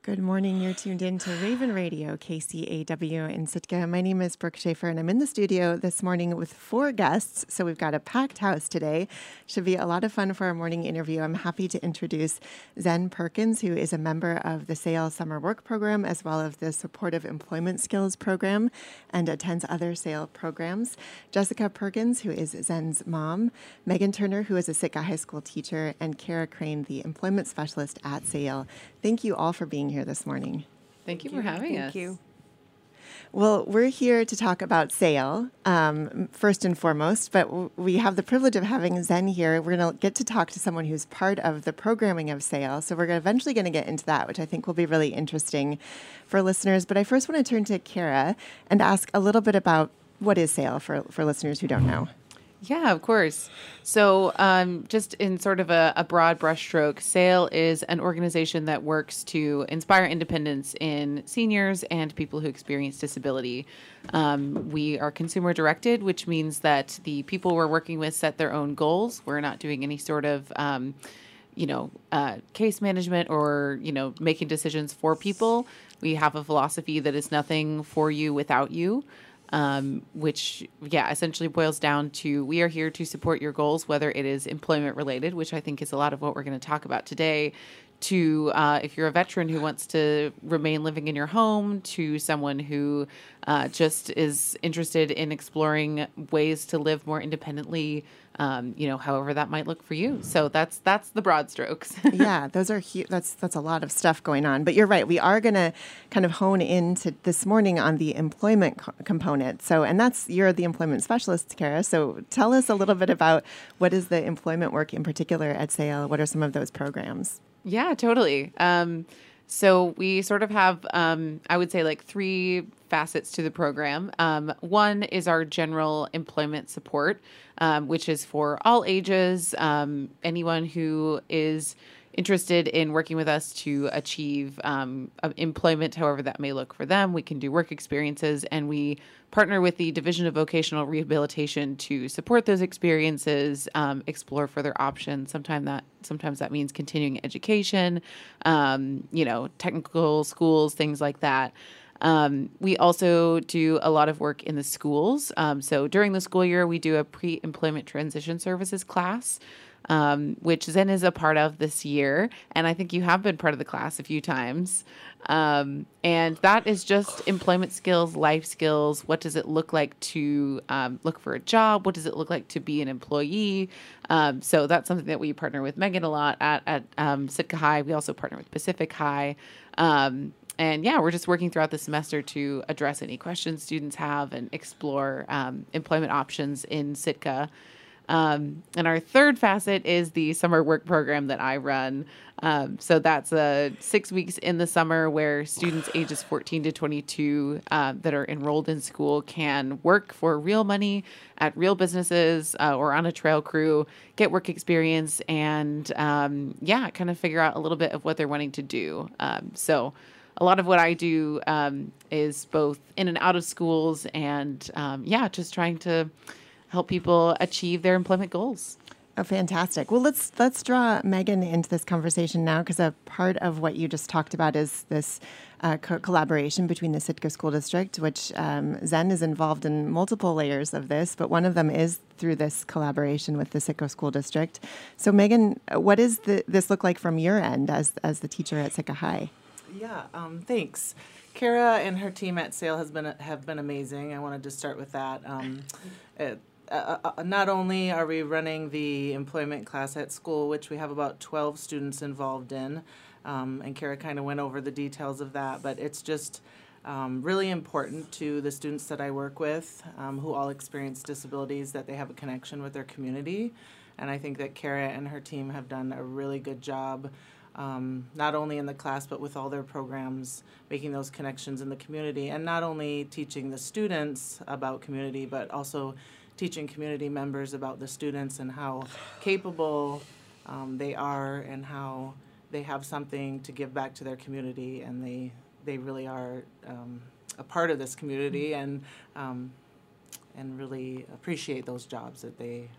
Good morning. You're tuned in to Raven Radio, KCAW in Sitka. My name is Brooke Schaefer, and I'm in the studio this morning with 4 guests. So we've got a packed house today. Should be a lot of fun for our morning interview. I'm happy to introduce Zen Perkins, who is a member of the SAIL Summer Work Program, as well as the Supportive Employment Skills Program, and attends other SAIL programs. Jessica Perkins, who is Zen's mom. Megan Turner, who is a Sitka High School teacher, and Kara Crane, the employment specialist at SAIL. Thank you all for being here this morning. Thank you for having us. Thank you. Well, we're here to talk about SAIL, first and foremost, but we have the privilege of having Zen here. We're going to get to talk to someone who's part of the programming of SAIL, so we're eventually going to get into that, which I think will be really interesting for listeners. But I first want to turn to Kara and ask a little bit about what is SAIL for listeners who don't know. Yeah, of course. So just in sort of a broad brushstroke, SAIL is an organization that works to inspire independence in seniors and people who experience disability. We are consumer directed, which means that the people we're working with set their own goals. We're not doing any sort of case management or, making decisions for people. We have a philosophy that is nothing for you without you. Which essentially boils down to we are here to support your goals, whether it is employment related, which I think is a lot of what we're going to talk about today, to if you're a veteran who wants to remain living in your home, to someone who just is interested in exploring ways to live more independently, however that might look for you. So that's the broad strokes. Yeah, those are huge. That's a lot of stuff going on. But you're right. We are going to kind of hone into this morning on the employment component. So, and you're the employment specialist, Kara. So tell us a little bit about what is the employment work in particular at SAIL. What are some of those programs? Yeah, totally. So we sort of have, I would say, like 3 facets to the program. One is our general employment support, which is for all ages, anyone who is interested in working with us to achieve employment, however that may look for them. We can do work experiences, and we partner with the Division of Vocational Rehabilitation to support those experiences, explore further options. Sometimes that means continuing education, technical schools, things like that. We also do a lot of work in the schools. So during the school year, we do a pre-employment transition services class, which Zen is a part of this year. And I think you have been part of the class a few times. And that is just employment skills, life skills. What does it look like to look for a job? What does it look like to be an employee? So that's something that we partner with Megan a lot at Sitka High. We also partner with Pacific High. And we're just working throughout the semester to address any questions students have and explore employment options in Sitka. And our third facet is the summer work program that I run. So that's 6 weeks in the summer where students ages 14 to 22 that are enrolled in school can work for real money at real businesses or on a trail crew, get work experience, and kind of figure out a little bit of what they're wanting to do. So a lot of what I do is both in and out of schools and, just trying to help people achieve their employment goals. Oh, fantastic. Well, let's draw Megan into this conversation now, because a part of what you just talked about is this collaboration between the Sitka School District, which Zen is involved in multiple layers of this, but one of them is through this collaboration with the Sitka School District. So Megan, what does this look like from your end as the teacher at Sitka High? Yeah, thanks. Kara and her team at SAIL have been amazing. I wanted to start with that. Not only are we running the employment class at school, which we have about 12 students involved in, and Kara kind of went over the details of that, but it's just really important to the students that I work with who all experience disabilities that they have a connection with their community. And I think that Kara and her team have done a really good job, not only in the class but with all their programs, making those connections in the community, and not only teaching the students about community, but also teaching community members about the students and how capable they are and how they have something to give back to their community, and they really are a part of this community and really appreciate those jobs that they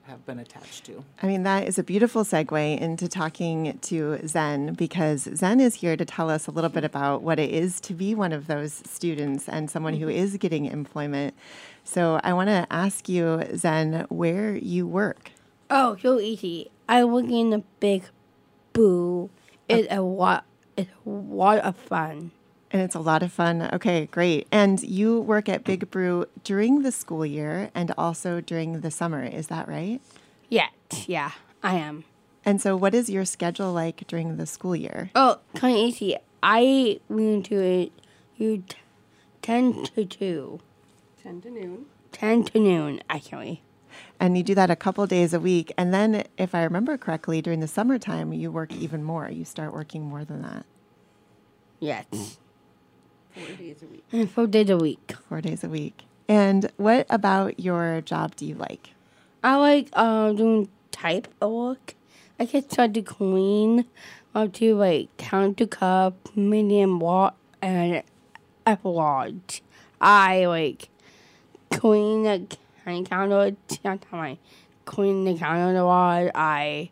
have been attached to. I mean, that is a beautiful segue into talking to Zen, because Zen is here to tell us a little bit about what it is to be one of those students and someone who is getting employment. So I want to ask you, Zen, where you work. Oh, so easy. I work in a Big Brew. It's a lot of fun. And it's a lot of fun. Okay, great. And you work at Big Brew during the school year and also during the summer. Is that right? Yeah, I am. And so what is your schedule like during the school year? Oh, kind of easy. I went to it you 10 to 2. 10 to noon. 10 to noon, actually. And you do that a couple days a week. And then, if I remember correctly, during the summertime, you work even more. You start working more than that. Yes. 4 days a week. And 4 days a week. 4 days a week. And what about your job do you like? I like doing type of work. I can start to clean up to like count to cup, medium watt, and large. I like clean the counter. Sometimes I clean the counter a lot. I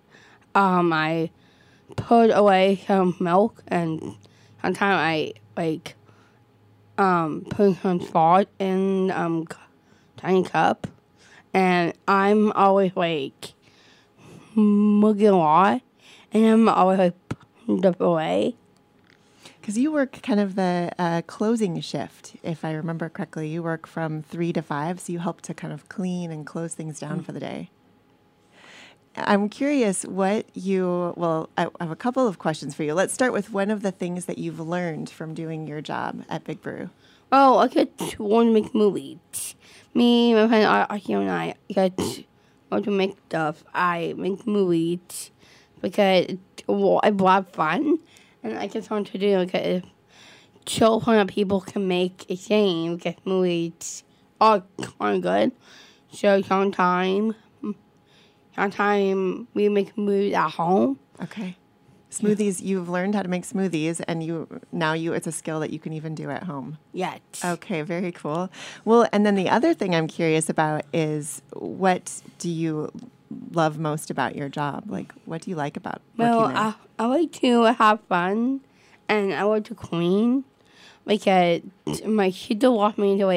put away some milk, and sometimes I like put some salt in tiny cup, and I'm always like mugging a lot, and I'm always like putting stuff away. Because you work kind of the closing shift, if I remember correctly. You work from 3 to 5, so you help to kind of clean and close things down for the day. I'm curious I have a couple of questions for you. Let's start with one of the things that you've learned from doing your job at Big Brew. Oh, I get to want to make movies. Me, my friend Akio, and I get to make stuff. I make movies because it's a lot of fun. And I just want to do like show how people can make a game, get movies are kind of good. So sometimes we make movies at home. Okay. Smoothies, you've learned how to make smoothies, and it's a skill that you can even do at home. Yes. Okay, very cool. Well, and then the other thing I'm curious about is, what do you love most about your job? Like, what do you like about working there? I like to have fun, and I like to clean, because my kids want me to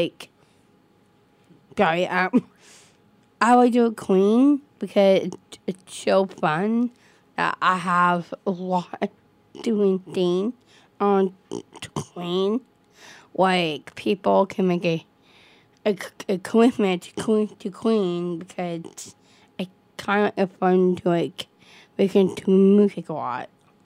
I like to clean because it's so fun that I have a lot doing things on to clean. Like, people can make a commitment to clean because it's kind of fun to listen to music a lot.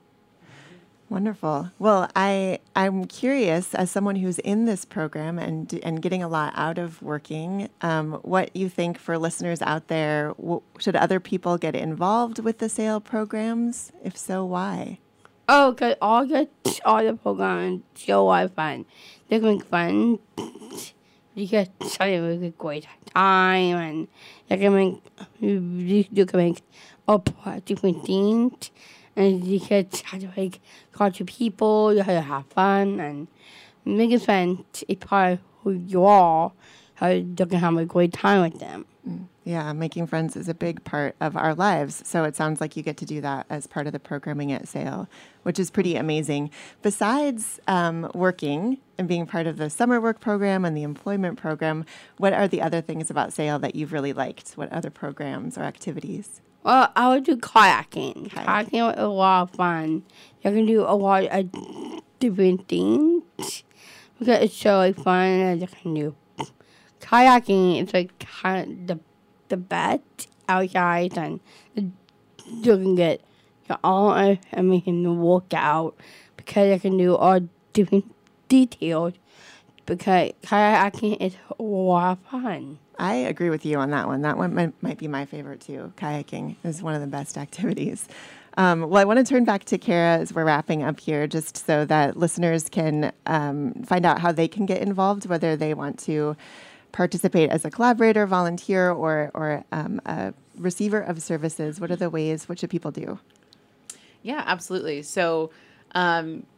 Wonderful. Well, I'm curious, as someone who's in this program and getting a lot out of working, what you think for listeners out there. Should other people get involved with the SAIL programs? If so, why? Oh, because all the programs are so a lot of fun. They can make fun. You can have a really great time, and you can make different things. And you can have to talk to people, you have to have fun, and making friends is part of who you are, how you can have a great time with them. Yeah, making friends is a big part of our lives. So it sounds like you get to do that as part of the programming at SAIL, which is pretty amazing. Besides working and being part of the summer work program and the employment program, what are the other things about SAIL that you've really liked? What other programs or activities? Well, I would do kayaking. Kayaking was a lot of fun. You can do a lot of different things because it's so fun, and you can do kayaking. It's kind of the best outside, and you can get your arm and making the workout because you can do all different details. Because kayaking is a lot of fun. I agree with you on that one. That one might be my favorite too. Kayaking is one of the best activities. Well, I want to turn back to Kara as we're wrapping up here, just so that listeners can find out how they can get involved, whether they want to participate as a collaborator, volunteer, or a receiver of services. What are the ways? What should people do? Yeah, absolutely. So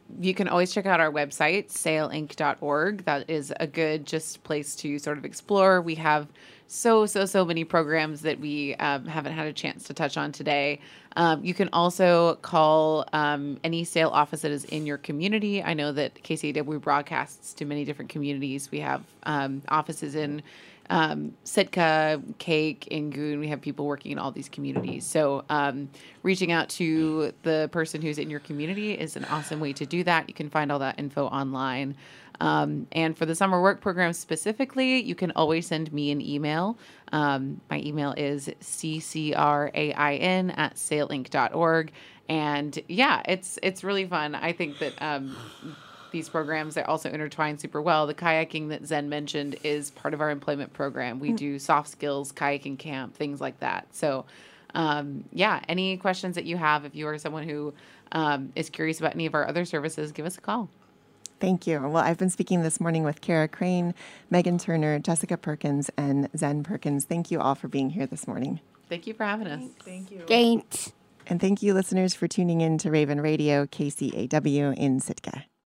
you can always check out our website, sailinc.org. That is a good just place to sort of explore. We have so many programs that we haven't had a chance to touch on today. You can also call any SAIL office that is in your community. I know that KCAW broadcasts to many different communities. We have offices in Sitka, Cake, Ingoon. We have people working in all these communities. So reaching out to the person who's in your community is an awesome way to do that. You can find all that info online. And for the summer work program specifically, you can always send me an email. My email is ccrain@sailinc.org. And yeah, it's really fun. I think that these programs are also intertwined super well. The kayaking that Zen mentioned is part of our employment program. We do soft skills, kayaking camp, things like that. So yeah, any questions that you have, if you are someone who is curious about any of our other services, give us a call. Thank you. Well, I've been speaking this morning with Kara Crane, Megan Turner, Jessica Perkins, and Zen Perkins. Thank you all for being here this morning. Thank you for having us. Thank you. Thanks. And thank you, listeners, for tuning in to Raven Radio, KCAW in Sitka.